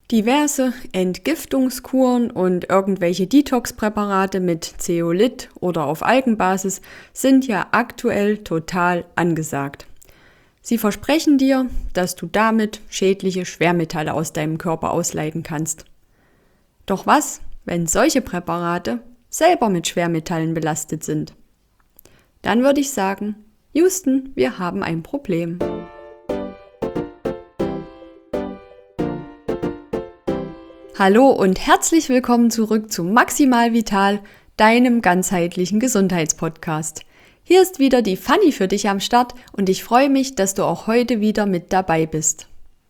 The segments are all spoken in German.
Diverse Entgiftungskuren und irgendwelche Detox-Präparate mit Zeolit oder auf Algenbasis sind ja aktuell total angesagt. Sie versprechen dir, dass du damit schädliche Schwermetalle aus deinem Körper ausleiten kannst. Doch was, wenn solche Präparate selber mit Schwermetallen belastet sind? Dann würde ich sagen, Houston, wir haben ein Problem. Hallo und herzlich willkommen zurück zu Maximal Vital, deinem ganzheitlichen Gesundheitspodcast. Hier ist wieder die Fanny für dich am Start und ich freue mich, dass du auch heute wieder mit dabei bist.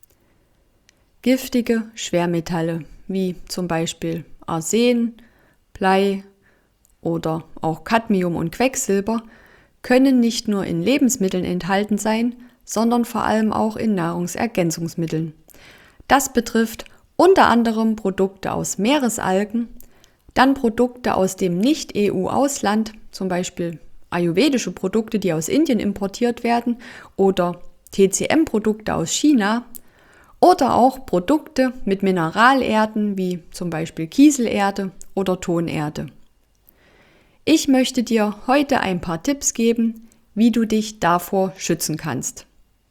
Giftige Schwermetalle wie zum Beispiel Arsen, Blei oder auch Cadmium und Quecksilber können nicht nur in Lebensmitteln enthalten sein, sondern vor allem auch in Nahrungsergänzungsmitteln. Das betrifft unter anderem Produkte aus Meeresalgen, dann Produkte aus dem Nicht-EU-Ausland, zum Beispiel ayurvedische Produkte, die aus Indien importiert werden, oder TCM-Produkte aus China, oder auch Produkte mit Mineralerden wie zum Beispiel Kieselerde oder Tonerde. Ich möchte dir heute ein paar Tipps geben, wie du dich davor schützen kannst.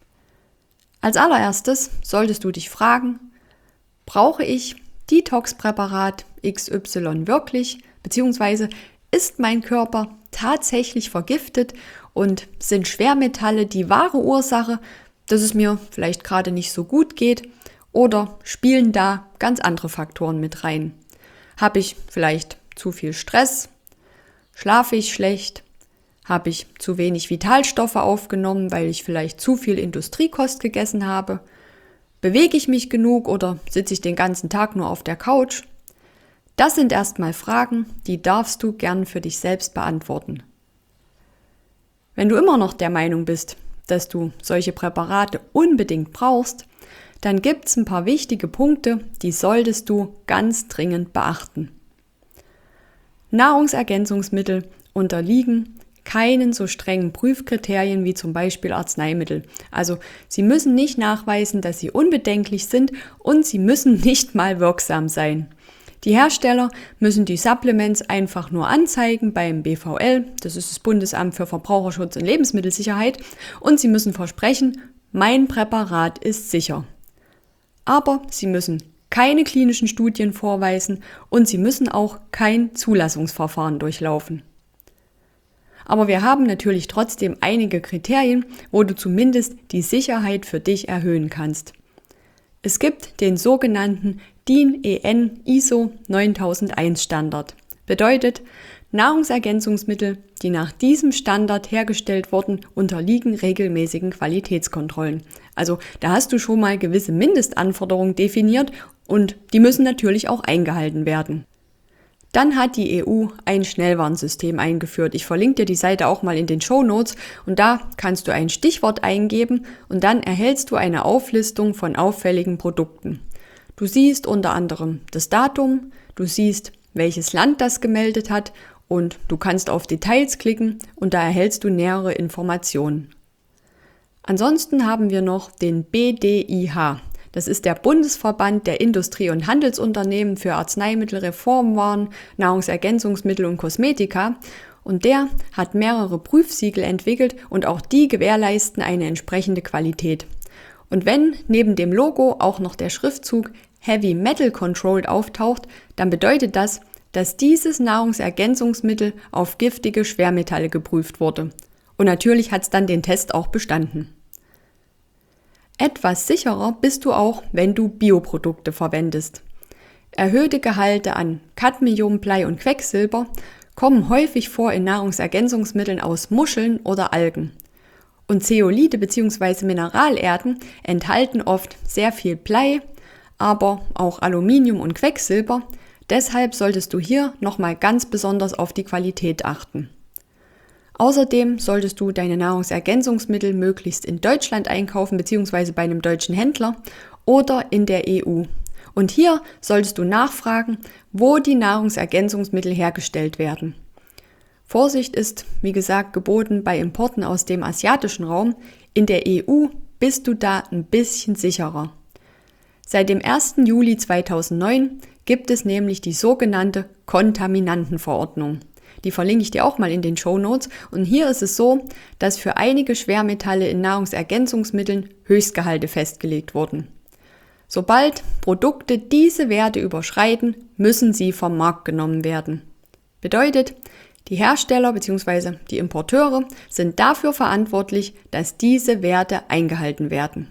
Als allererstes solltest du dich fragen: Brauche ich Detox-Präparat XY wirklich, beziehungsweise ist mein Körper tatsächlich vergiftet und sind Schwermetalle die wahre Ursache, dass es mir vielleicht gerade nicht so gut geht, oder spielen da ganz andere Faktoren mit rein? Habe ich vielleicht zu viel Stress? Schlafe ich schlecht? Habe ich zu wenig Vitalstoffe aufgenommen, weil ich vielleicht zu viel Industriekost gegessen habe? Bewege ich mich genug oder sitze ich den ganzen Tag nur auf der Couch? Das sind erstmal Fragen, die darfst du gern für dich selbst beantworten. Wenn du immer noch der Meinung bist, dass du solche Präparate unbedingt brauchst, dann gibt es ein paar wichtige Punkte, die solltest du ganz dringend beachten. Nahrungsergänzungsmittel unterliegen keinen so strengen Prüfkriterien wie zum Beispiel Arzneimittel. Also sie müssen nicht nachweisen, dass sie unbedenklich sind und sie müssen nicht mal wirksam sein. Die Hersteller müssen die Supplements einfach nur anzeigen beim BVL, das ist das Bundesamt für Verbraucherschutz und Lebensmittelsicherheit, und sie müssen versprechen, mein Präparat ist sicher. Aber sie müssen keine klinischen Studien vorweisen und sie müssen auch kein Zulassungsverfahren durchlaufen. Aber wir haben natürlich trotzdem einige Kriterien, wo du zumindest die Sicherheit für dich erhöhen kannst. Es gibt den sogenannten DIN EN ISO 9001 Standard. Bedeutet, Nahrungsergänzungsmittel, die nach diesem Standard hergestellt wurden, unterliegen regelmäßigen Qualitätskontrollen. Also da hast du schon mal gewisse Mindestanforderungen definiert und die müssen natürlich auch eingehalten werden. Dann hat die EU ein Schnellwarnsystem eingeführt. Ich verlinke dir die Seite auch mal in den Shownotes und da kannst du ein Stichwort eingeben und dann erhältst du eine Auflistung von auffälligen Produkten. Du siehst unter anderem das Datum, du siehst, welches Land das gemeldet hat und du kannst auf Details klicken und da erhältst du nähere Informationen. Ansonsten haben wir noch den BDIH. Das ist der Bundesverband der Industrie- und Handelsunternehmen für Arzneimittel, Reformwaren, Nahrungsergänzungsmittel und Kosmetika. Und der hat mehrere Prüfsiegel entwickelt und auch die gewährleisten eine entsprechende Qualität. Und wenn neben dem Logo auch noch der Schriftzug Heavy Metal Controlled auftaucht, dann bedeutet das, dass dieses Nahrungsergänzungsmittel auf giftige Schwermetalle geprüft wurde. Und natürlich hat es dann den Test auch bestanden. Etwas sicherer bist du auch, wenn du Bioprodukte verwendest. Erhöhte Gehalte an Cadmium, Blei und Quecksilber kommen häufig vor in Nahrungsergänzungsmitteln aus Muscheln oder Algen. Und Zeolite bzw. Mineralerden enthalten oft sehr viel Blei, aber auch Aluminium und Quecksilber. Deshalb solltest du hier nochmal ganz besonders auf die Qualität achten. Außerdem solltest du deine Nahrungsergänzungsmittel möglichst in Deutschland einkaufen bzw. bei einem deutschen Händler oder in der EU. Und hier solltest du nachfragen, wo die Nahrungsergänzungsmittel hergestellt werden. Vorsicht ist, wie gesagt, geboten bei Importen aus dem asiatischen Raum. In der EU bist du da ein bisschen sicherer. Seit dem 1. Juli 2009 gibt es nämlich die sogenannte Kontaminantenverordnung. Die verlinke ich dir auch mal in den Shownotes. Und hier ist es so, dass für einige Schwermetalle in Nahrungsergänzungsmitteln Höchstgehalte festgelegt wurden. Sobald Produkte diese Werte überschreiten, müssen sie vom Markt genommen werden. Bedeutet, die Hersteller bzw. die Importeure sind dafür verantwortlich, dass diese Werte eingehalten werden.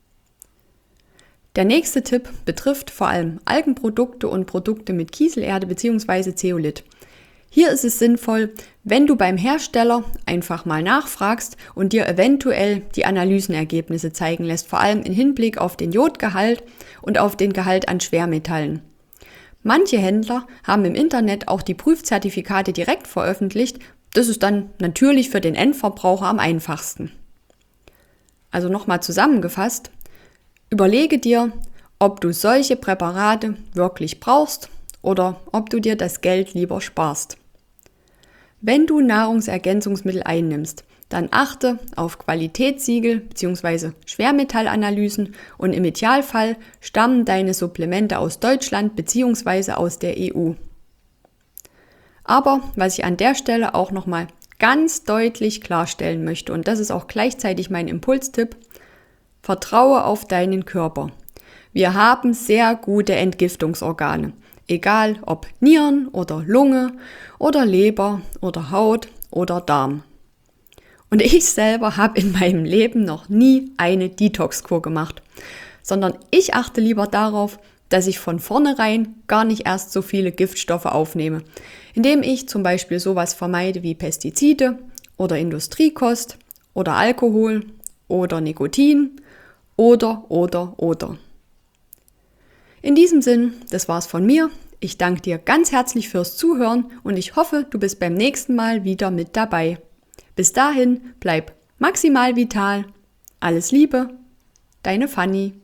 Der nächste Tipp betrifft vor allem Algenprodukte und Produkte mit Kieselerde bzw. Zeolit. Hier ist es sinnvoll, wenn du beim Hersteller einfach mal nachfragst und dir eventuell die Analysenergebnisse zeigen lässt, vor allem im Hinblick auf den Jodgehalt und auf den Gehalt an Schwermetallen. Manche Händler haben im Internet auch die Prüfzertifikate direkt veröffentlicht. Das ist dann natürlich für den Endverbraucher am einfachsten. Also nochmal zusammengefasst, überlege dir, ob du solche Präparate wirklich brauchst oder ob du dir das Geld lieber sparst. Wenn du Nahrungsergänzungsmittel einnimmst, dann achte auf Qualitätssiegel bzw. Schwermetallanalysen und im Idealfall stammen deine Supplemente aus Deutschland bzw. aus der EU. Aber was ich an der Stelle auch nochmal ganz deutlich klarstellen möchte, und das ist auch gleichzeitig mein Impulstipp, vertraue auf deinen Körper. Wir haben sehr gute Entgiftungsorgane. Egal ob Nieren oder Lunge oder Leber oder Haut oder Darm. Und ich selber habe in meinem Leben noch nie eine Detox-Kur gemacht, sondern ich achte lieber darauf, dass ich von vornherein gar nicht erst so viele Giftstoffe aufnehme, indem ich zum Beispiel sowas vermeide wie Pestizide oder Industriekost oder Alkohol oder Nikotin oder. In diesem Sinn, das war's von mir. Ich danke dir ganz herzlich fürs Zuhören und ich hoffe, du bist beim nächsten Mal wieder mit dabei. Bis dahin, bleib maximal vital. Alles Liebe, deine Fanny.